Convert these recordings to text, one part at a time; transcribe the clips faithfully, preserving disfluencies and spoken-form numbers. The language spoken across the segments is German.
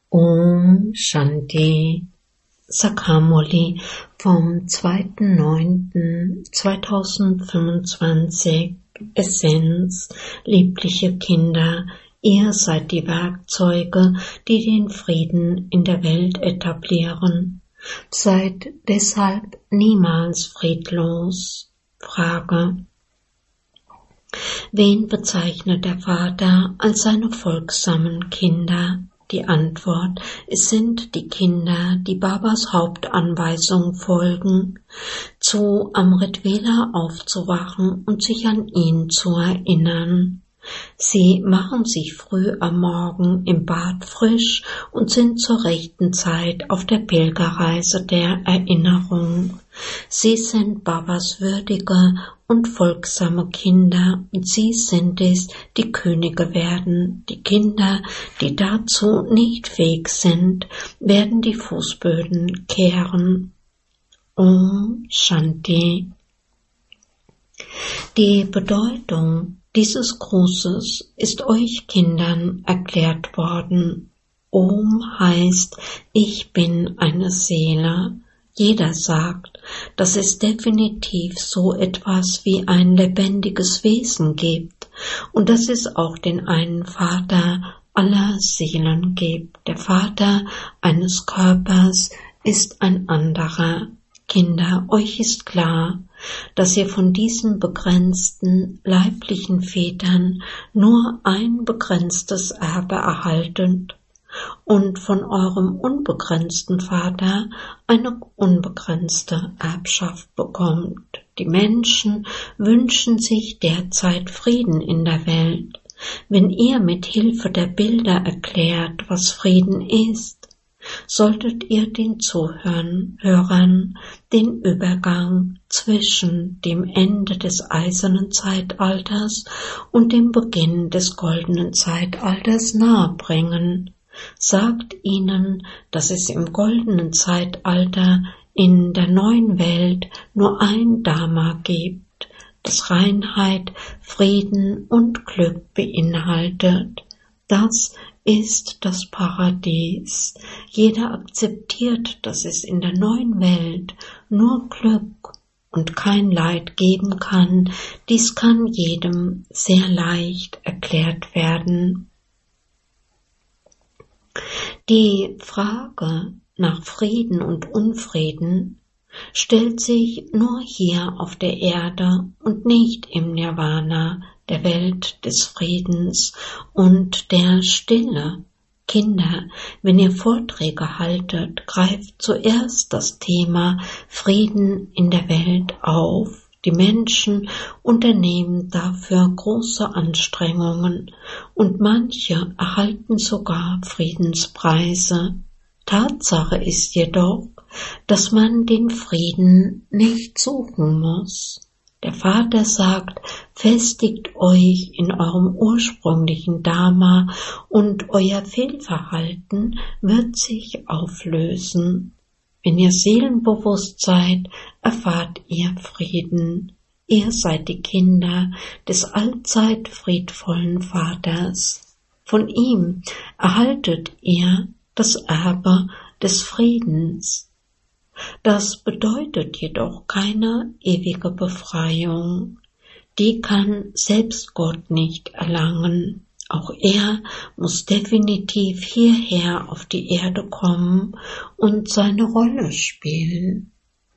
Om Shanti Sakhamurli vom zweiten neunten zweitausendfünfundzwanzig. Essenz, liebliche Kinder, ihr seid die Werkzeuge, die den Frieden in der Welt etablieren. Seid deshalb niemals friedlos. Frage: Wen bezeichnet der Vater als seine folgsamen Kinder? Die Antwort: Es sind die Kinder, die Babas Hauptanweisung folgen, zu Amrit Vela aufzuwachen und sich an ihn zu erinnern. Sie machen sich früh am Morgen im Bad frisch und sind zur rechten Zeit auf der Pilgerreise der Erinnerung. Sie sind Babas würdige und folgsame Kinder, und sie sind es, die Könige werden. Die Kinder, die dazu nicht fähig sind, werden die Fußböden kehren. Om Shanti. Die Bedeutung dieses Grußes ist euch Kindern erklärt worden. Om heißt, ich bin eine Seele. Jeder sagt, dass es definitiv so etwas wie ein lebendiges Wesen gibt und dass es auch den einen Vater aller Seelen gibt. Der Vater eines Körpers ist ein anderer. Kinder, euch ist klar, dass ihr von diesen begrenzten leiblichen Vätern nur ein begrenztes Erbe erhaltet und von eurem unbegrenzten Vater eine unbegrenzte Erbschaft bekommt. Die Menschen wünschen sich derzeit Frieden in der Welt. Wenn ihr mit Hilfe der Bilder erklärt, was Frieden ist, solltet ihr den Zuhörern den Übergang zwischen dem Ende des eisernen Zeitalters und dem Beginn des goldenen Zeitalters nahebringen. Sagt ihnen, dass es im goldenen Zeitalter in der neuen Welt nur ein Dharma gibt, das Reinheit, Frieden und Glück beinhaltet. Das ist das Paradies. Jeder akzeptiert, dass es in der neuen Welt nur Glück und kein Leid geben kann. Dies kann jedem sehr leicht erklärt werden. Die Frage nach Frieden und Unfrieden stellt sich nur hier auf der Erde und nicht im Nirvana, der Welt des Friedens und der Stille. Kinder, wenn ihr Vorträge haltet, greift zuerst das Thema Frieden in der Welt auf. Die Menschen unternehmen dafür große Anstrengungen und manche erhalten sogar Friedenspreise. Tatsache ist jedoch, dass man den Frieden nicht suchen muss. Der Vater sagt, festigt euch in eurem ursprünglichen Dharma und euer Fehlverhalten wird sich auflösen. Wenn ihr seelenbewusst seid, erfahrt ihr Frieden. Ihr seid die Kinder des allzeit friedvollen Vaters. Von ihm erhaltet ihr das Erbe des Friedens. Das bedeutet jedoch keine ewige Befreiung. Die kann selbst Gott nicht erlangen. Auch er muss definitiv hierher auf die Erde kommen und seine Rolle spielen.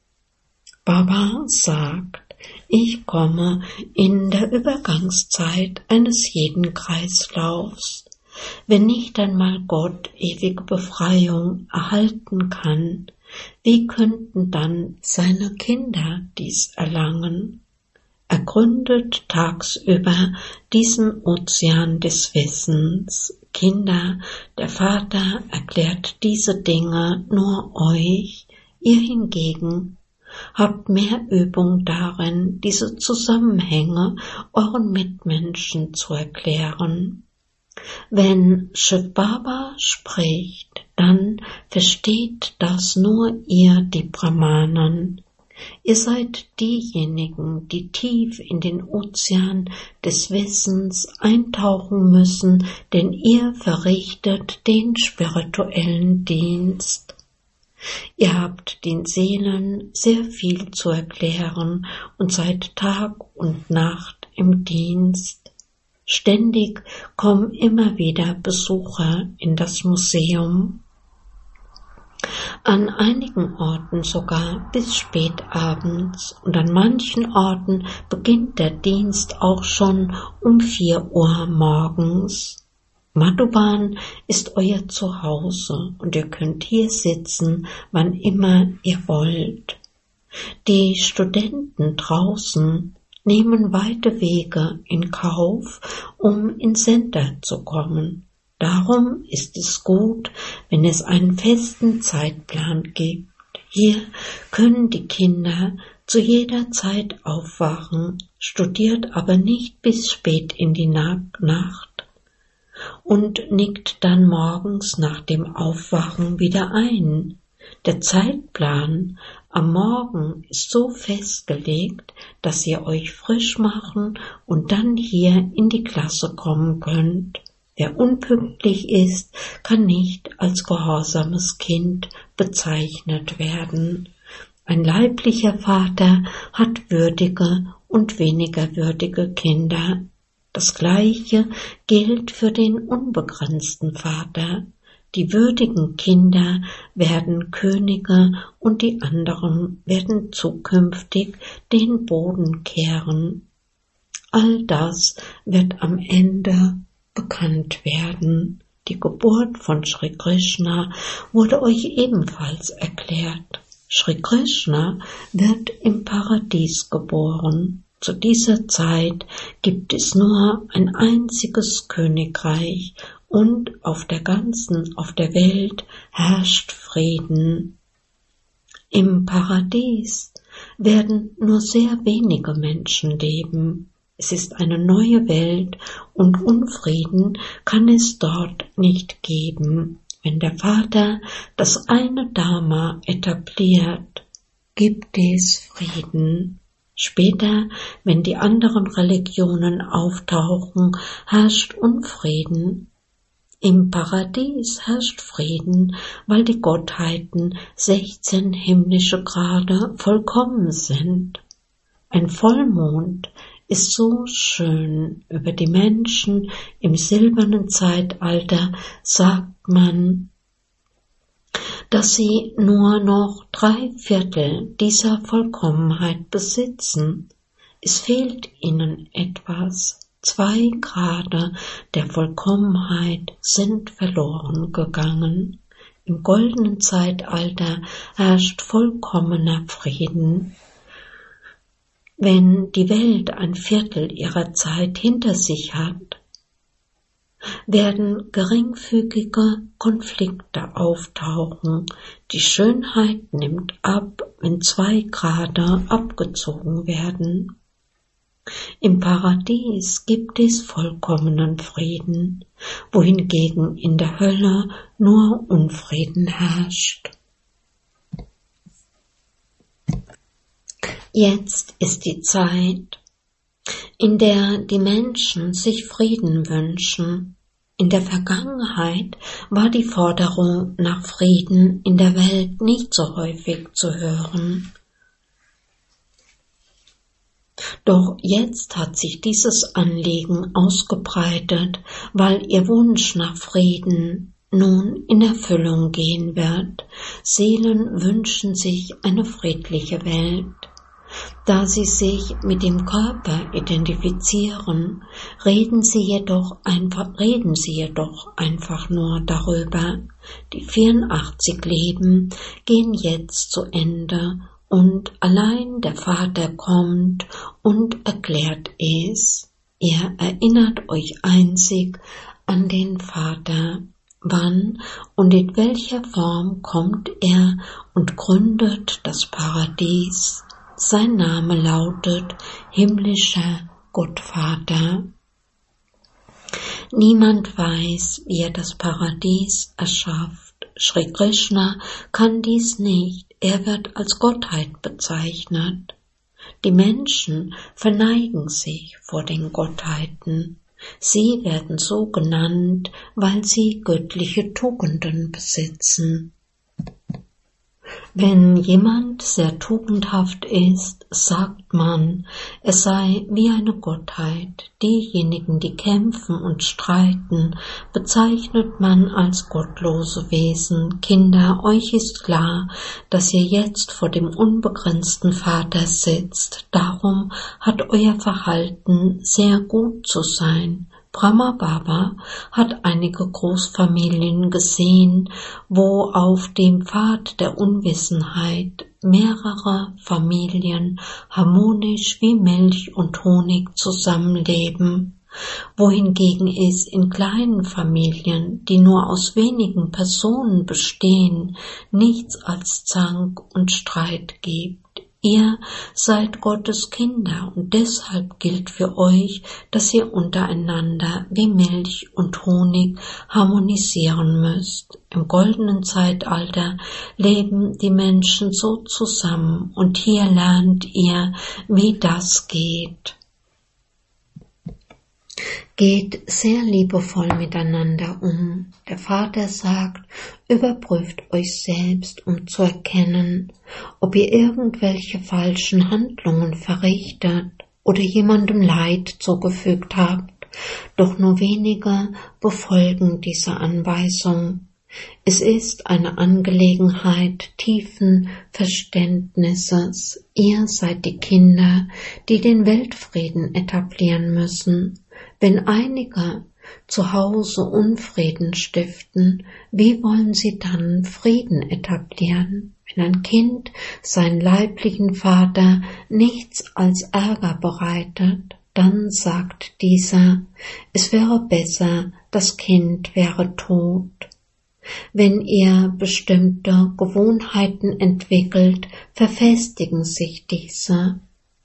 Baba sagt, ich komme in der Übergangszeit eines jeden Kreislaufs. Wenn nicht einmal Gott ewige Befreiung erhalten kann, wie könnten dann seine Kinder dies erlangen? Er gründet tagsüber diesen Ozean des Wissens. Kinder, der Vater erklärt diese Dinge nur euch, ihr hingegen habt mehr Übung darin, diese Zusammenhänge euren Mitmenschen zu erklären. Wenn Shiv Baba spricht, dann versteht das nur ihr, die Brahmanen. Ihr seid diejenigen, die tief in den Ozean des Wissens eintauchen müssen, denn ihr verrichtet den spirituellen Dienst. Ihr habt den Seelen sehr viel zu erklären und seid Tag und Nacht im Dienst. Ständig kommen immer wieder Besucher in das Museum. An einigen Orten sogar bis spät abends und an manchen Orten beginnt der Dienst auch schon um vier Uhr morgens. Madhuban ist euer Zuhause und ihr könnt hier sitzen, wann immer ihr wollt. Die Studenten draußen nehmen weite Wege in Kauf, um ins Center zu kommen. Darum ist es gut, wenn es einen festen Zeitplan gibt. Hier können die Kinder zu jeder Zeit aufwachen, studiert aber nicht bis spät in die Nacht und nickt dann morgens nach dem Aufwachen wieder ein. Der Zeitplan am Morgen ist so festgelegt, dass ihr euch frisch machen und dann hier in die Klasse kommen könnt. Wer unpünktlich ist, kann nicht als gehorsames Kind bezeichnet werden. Ein leiblicher Vater hat würdige und weniger würdige Kinder. Das Gleiche gilt für den unbegrenzten Vater. Die würdigen Kinder werden Könige und die anderen werden zukünftig den Boden kehren. All das wird am Ende bekannt werden. Die Geburt von Sri Krishna wurde euch ebenfalls erklärt. Sri Krishna wird im Paradies geboren. Zu dieser Zeit gibt es nur ein einziges Königreich und auf der ganzen, auf der Welt herrscht Frieden. Im Paradies werden nur sehr wenige Menschen leben. Es ist eine neue Welt und Unfrieden kann es dort nicht geben. Wenn der Vater das eine Dharma etabliert, gibt es Frieden. Später, wenn die anderen Religionen auftauchen, herrscht Unfrieden. Im Paradies herrscht Frieden, weil die Gottheiten sechzehn himmlische Grade vollkommen sind. Ein Vollmond ist so schön. Über die Menschen im silbernen Zeitalter sagt man, dass sie nur noch drei Viertel dieser Vollkommenheit besitzen. Es fehlt ihnen etwas. Zwei Grade der Vollkommenheit sind verloren gegangen. Im goldenen Zeitalter herrscht vollkommener Frieden. Wenn die Welt ein Viertel ihrer Zeit hinter sich hat, werden geringfügige Konflikte auftauchen. Die Schönheit nimmt ab, wenn zwei Grade abgezogen werden. Im Paradies gibt es vollkommenen Frieden, wohingegen in der Hölle nur Unfrieden herrscht. Jetzt ist die Zeit, in der die Menschen sich Frieden wünschen. In der Vergangenheit war die Forderung nach Frieden in der Welt nicht so häufig zu hören. Doch jetzt hat sich dieses Anliegen ausgebreitet, weil ihr Wunsch nach Frieden nun in Erfüllung gehen wird. Seelen wünschen sich eine friedliche Welt. Da sie sich mit dem Körper identifizieren, reden sie jedoch einfach, reden sie jedoch einfach nur darüber. Die vierundachtzig Leben gehen jetzt zu Ende und allein der Vater kommt und erklärt es. Ihr erinnert euch einzig an den Vater. Wann und in welcher Form kommt er und gründet das Paradies? Sein Name lautet himmlischer Gottvater. Niemand weiß, wie er das Paradies erschafft. Sri Krishna kann dies nicht, er wird als Gottheit bezeichnet. Die Menschen verneigen sich vor den Gottheiten. Sie werden so genannt, weil sie göttliche Tugenden besitzen. Wenn jemand sehr tugendhaft ist, sagt man, es sei wie eine Gottheit. Diejenigen, die kämpfen und streiten, bezeichnet man als gottlose Wesen. Kinder, euch ist klar, dass ihr jetzt vor dem unbegrenzten Vater sitzt. Darum hat euer Verhalten sehr gut zu sein. Brahma Baba hat einige Großfamilien gesehen, wo auf dem Pfad der Unwissenheit mehrere Familien harmonisch wie Milch und Honig zusammenleben, wohingegen es in kleinen Familien, die nur aus wenigen Personen bestehen, nichts als Zank und Streit gibt. Ihr seid Gottes Kinder und deshalb gilt für euch, dass ihr untereinander wie Milch und Honig harmonisieren müsst. Im goldenen Zeitalter leben die Menschen so zusammen und hier lernt ihr, wie das geht. Geht sehr liebevoll miteinander um. Der Vater sagt, überprüft euch selbst, um zu erkennen, ob ihr irgendwelche falschen Handlungen verrichtet oder jemandem Leid zugefügt habt. Doch nur wenige befolgen diese Anweisung. Es ist eine Angelegenheit tiefen Verständnisses. Ihr seid die Kinder, die den Weltfrieden etablieren müssen. Wenn einige zu Hause Unfrieden stiften, wie wollen sie dann Frieden etablieren? Wenn ein Kind seinen leiblichen Vater nichts als Ärger bereitet, dann sagt dieser, es wäre besser, das Kind wäre tot. Wenn ihr bestimmte Gewohnheiten entwickelt, verfestigen sich diese.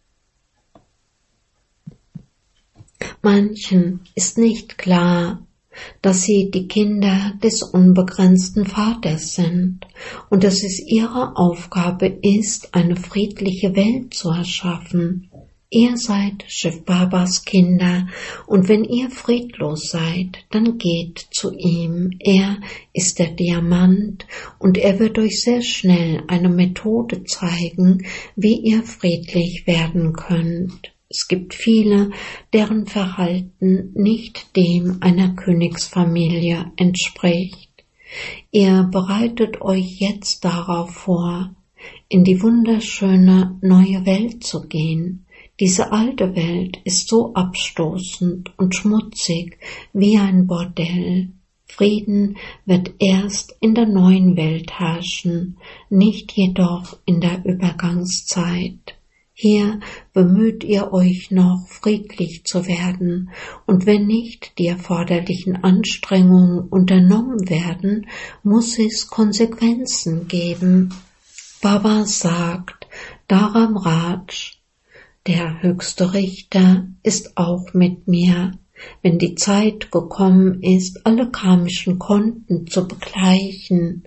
Manchen ist nicht klar, dass sie die Kinder des unbegrenzten Vaters sind und dass es ihre Aufgabe ist, eine friedliche Welt zu erschaffen. Ihr seid Shiv Babas Kinder und wenn ihr friedlos seid, dann geht zu ihm. Er ist der Diamant und er wird euch sehr schnell eine Methode zeigen, wie ihr friedlich werden könnt. Es gibt viele, deren Verhalten nicht dem einer Königsfamilie entspricht. Ihr bereitet euch jetzt darauf vor, in die wunderschöne neue Welt zu gehen. Diese alte Welt ist so abstoßend und schmutzig wie ein Bordell. Frieden wird erst in der neuen Welt herrschen, nicht jedoch in der Übergangszeit. Hier bemüht ihr euch noch, friedlich zu werden, und wenn nicht die erforderlichen Anstrengungen unternommen werden, muss es Konsequenzen geben. Baba sagt, Dharam Raj, der höchste Richter, ist auch mit mir. Wenn die Zeit gekommen ist, alle karmischen Konten zu begleichen,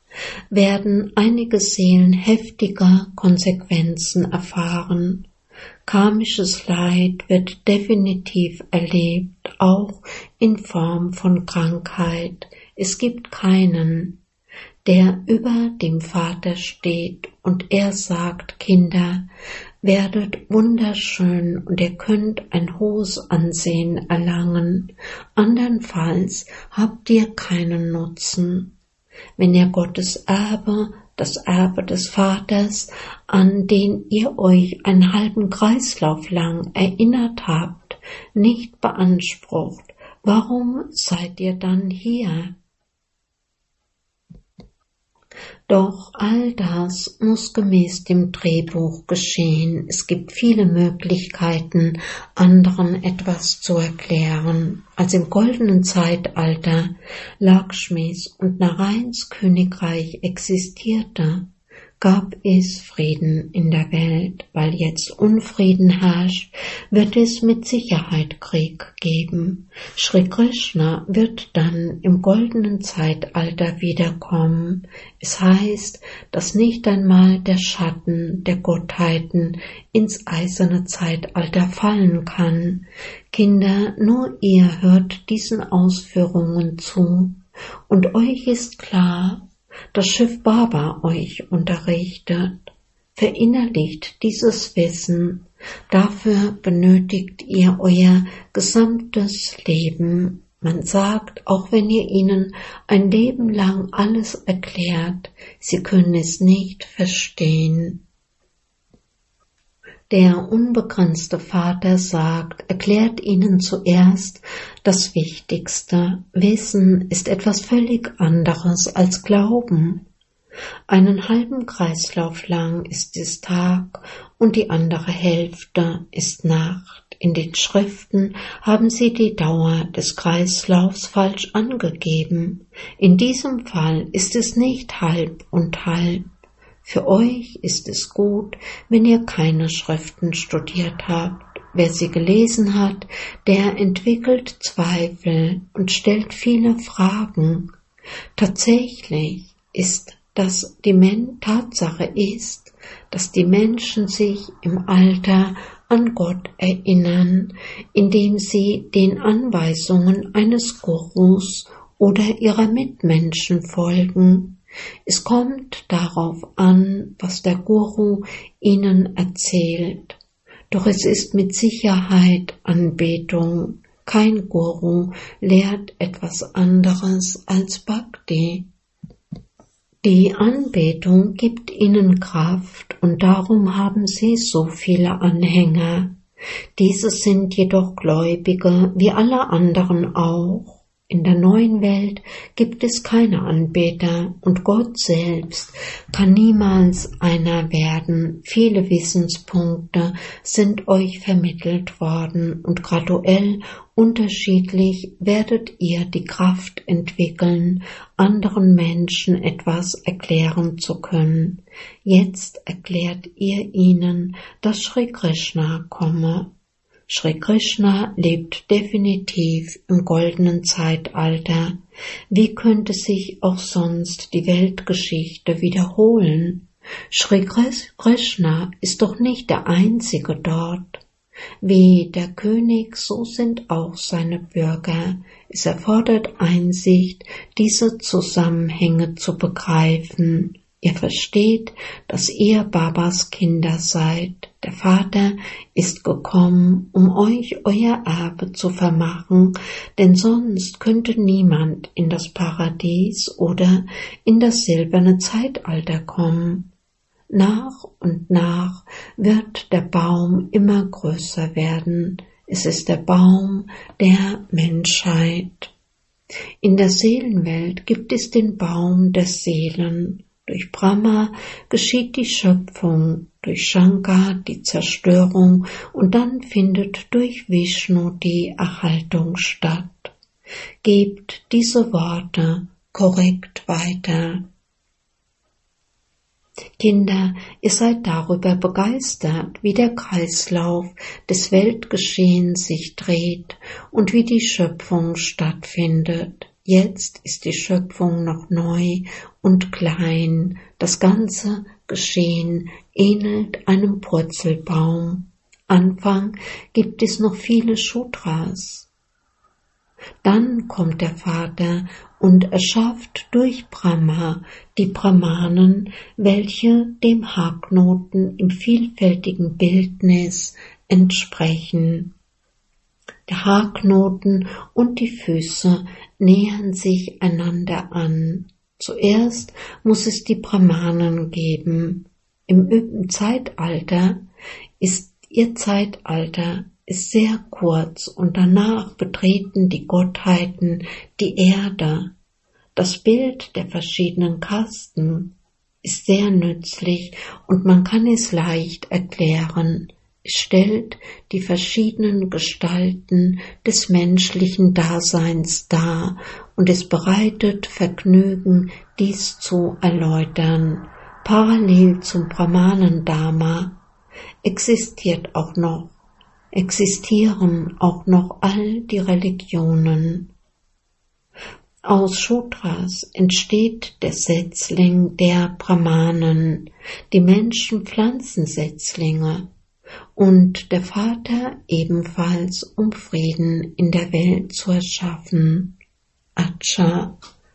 werden einige Seelen heftige Konsequenzen erfahren. Karmisches Leid wird definitiv erlebt, auch in Form von Krankheit. Es gibt keinen, der über dem Vater steht und er sagt, Kinder, werdet wunderschön und ihr könnt ein hohes Ansehen erlangen, andernfalls habt ihr keinen Nutzen. Wenn ihr Gottes Erbe, das Erbe des Vaters, an den ihr euch einen halben Kreislauf lang erinnert habt, nicht beansprucht, warum seid ihr dann hier? Doch all das muss gemäß dem Drehbuch geschehen. Es gibt viele Möglichkeiten, anderen etwas zu erklären. Als im goldenen Zeitalter Lakshmis und Narayans Königreich existierte, gab es Frieden in der Welt. Weil jetzt Unfrieden herrscht, wird es mit Sicherheit Krieg geben. Shri Krishna wird dann im goldenen Zeitalter wiederkommen. Es heißt, dass nicht einmal der Schatten der Gottheiten ins eiserne Zeitalter fallen kann. Kinder, nur ihr hört diesen Ausführungen zu, und euch ist klar, das Schiff Baba euch unterrichtet. Verinnerlicht dieses Wissen, dafür benötigt ihr euer gesamtes Leben. Man sagt, auch wenn ihr ihnen ein Leben lang alles erklärt, sie können es nicht verstehen. Der unbegrenzte Vater sagt, erklärt ihnen zuerst das Wichtigste. Wissen ist etwas völlig anderes als Glauben. Einen halben Kreislauf lang ist es Tag und die andere Hälfte ist Nacht. In den Schriften haben sie die Dauer des Kreislaufs falsch angegeben. In diesem Fall ist es nicht halb und halb. Für euch ist es gut, wenn ihr keine Schriften studiert habt. Wer sie gelesen hat, der entwickelt Zweifel und stellt viele Fragen. Tatsächlich ist, dass die Men- Tatsache ist, dass die Menschen sich im Alter an Gott erinnern, indem sie den Anweisungen eines Gurus oder ihrer Mitmenschen folgen. Es kommt darauf an, was der Guru ihnen erzählt. Doch es ist mit Sicherheit Anbetung. Kein Guru lehrt etwas anderes als Bhakti. Die Anbetung gibt ihnen Kraft und darum haben sie so viele Anhänger. Diese sind jedoch Gläubige wie alle anderen auch. In der neuen Welt gibt es keine Anbeter und Gott selbst kann niemals einer werden. Viele Wissenspunkte sind euch vermittelt worden und graduell unterschiedlich werdet ihr die Kraft entwickeln, anderen Menschen etwas erklären zu können. Jetzt erklärt ihr ihnen, dass Shri Krishna komme. Shri Krishna lebt definitiv im goldenen Zeitalter. Wie könnte sich auch sonst die Weltgeschichte wiederholen? Shri Krishna ist doch nicht der Einzige dort. Wie der König, so sind auch seine Bürger. Es erfordert Einsicht, diese Zusammenhänge zu begreifen. Ihr versteht, dass ihr Babas Kinder seid. Der Vater ist gekommen, um euch euer Erbe zu vermachen, denn sonst könnte niemand in das Paradies oder in das silberne Zeitalter kommen. Nach und nach wird der Baum immer größer werden. Es ist der Baum der Menschheit. In der Seelenwelt gibt es den Baum der Seelen. Durch Brahma geschieht die Schöpfung, durch Shankar die Zerstörung und dann findet durch Vishnu die Erhaltung statt. Gebt diese Worte korrekt weiter. Kinder, ihr seid darüber begeistert, wie der Kreislauf des Weltgeschehens sich dreht und wie die Schöpfung stattfindet. Jetzt ist die Schöpfung noch neu und klein. Das ganze Geschehen ähnelt einem Purzelbaum. Anfang gibt es noch viele Shudras. Dann kommt der Vater und erschafft durch Brahma die Brahmanen, welche dem Haarknoten im vielfältigen Bildnis entsprechen. Der Haarknoten und die Füße nähern sich einander an. Zuerst muss es die Brahmanen geben. Im Zeitalter ist ihr Zeitalter ist sehr kurz und danach betreten die Gottheiten die Erde. Das Bild der verschiedenen Kasten ist sehr nützlich und man kann es leicht erklären. Es stellt die verschiedenen Gestalten des menschlichen Daseins dar und es bereitet Vergnügen, dies zu erläutern. Parallel zum Brahmanen-Dharma existiert auch noch, existieren auch noch all die Religionen. Aus Shudras entsteht der Setzling der Brahmanen, die Menschen Pflanzensetzlinge und der Vater ebenfalls, um Frieden in der Welt zu erschaffen. Acha.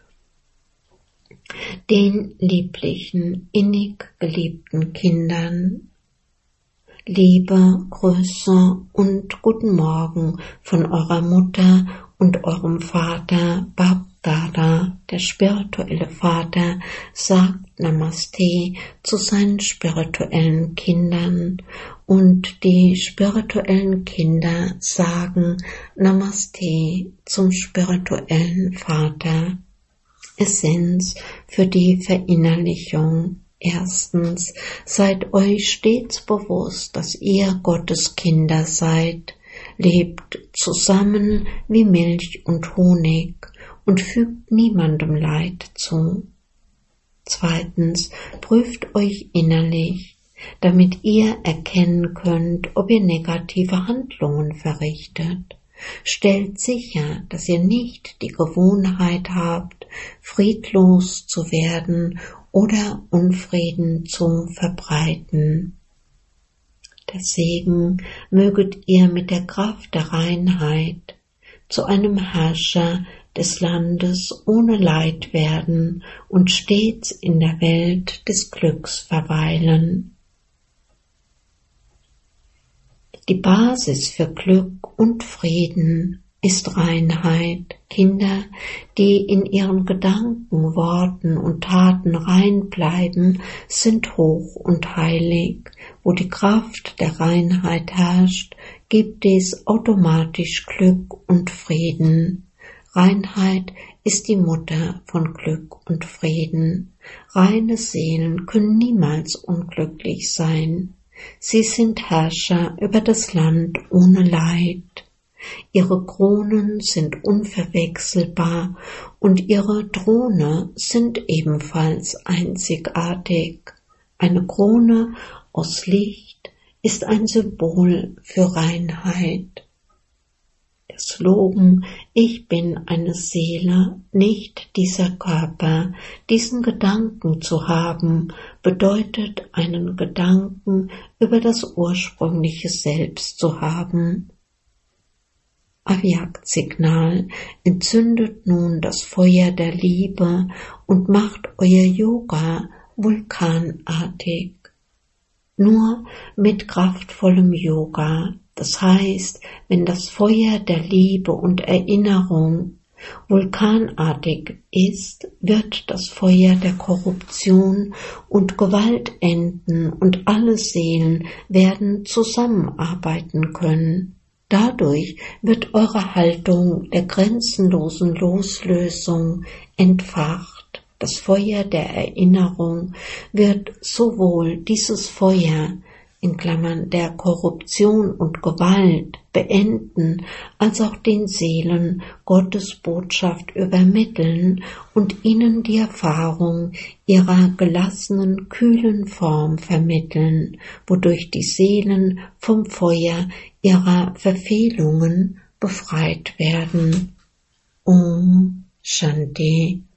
Den lieblichen, innig geliebten Kindern Liebe, Grüße und guten Morgen von eurer Mutter und eurem Vater Bab Dada. Der spirituelle Vater sagt Namaste zu seinen spirituellen Kindern und die spirituellen Kinder sagen Namaste zum spirituellen Vater. Essenz für die Verinnerlichung. Erstens, seid euch stets bewusst, dass ihr Gottes Kinder seid. Lebt zusammen wie Milch und Honig und fügt niemandem Leid zu. Zweitens, prüft euch innerlich, damit ihr erkennen könnt, ob ihr negative Handlungen verrichtet. Stellt sicher, dass ihr nicht die Gewohnheit habt, friedlos zu werden oder Unfrieden zu verbreiten. Der Segen möget ihr mit der Kraft der Reinheit zu einem Herrscher des Landes ohne Leid werden und stets in der Welt des Glücks verweilen. Die Basis für Glück und Frieden ist Reinheit. Kinder, die in ihren Gedanken, Worten und Taten rein bleiben, sind hoch und heilig. Wo die Kraft der Reinheit herrscht, gibt es automatisch Glück und Frieden. Reinheit ist die Mutter von Glück und Frieden. Reine Seelen können niemals unglücklich sein. Sie sind Herrscher über das Land ohne Leid. Ihre Kronen sind unverwechselbar und ihre Throne sind ebenfalls einzigartig. Eine Krone aus Licht ist ein Symbol für Reinheit. Der Slogan „Ich bin eine Seele, nicht dieser Körper“, diesen Gedanken zu haben, bedeutet, einen Gedanken über das ursprüngliche Selbst zu haben. Avyak-Signal: Entzündet nun das Feuer der Liebe und macht euer Yoga vulkanartig. Nur mit kraftvollem Yoga, das heißt, wenn das Feuer der Liebe und Erinnerung vulkanartig ist, wird das Feuer der Korruption und Gewalt enden und alle Seelen werden zusammenarbeiten können. Dadurch wird eure Haltung der grenzenlosen Loslösung entfacht. Das Feuer der Erinnerung wird sowohl dieses Feuer in Klammern der Korruption und Gewalt beenden, als auch den Seelen Gottes Botschaft übermitteln und ihnen die Erfahrung ihrer gelassenen, kühlen Form vermitteln, wodurch die Seelen vom Feuer ihrer Verfehlungen befreit werden. Om Shanti.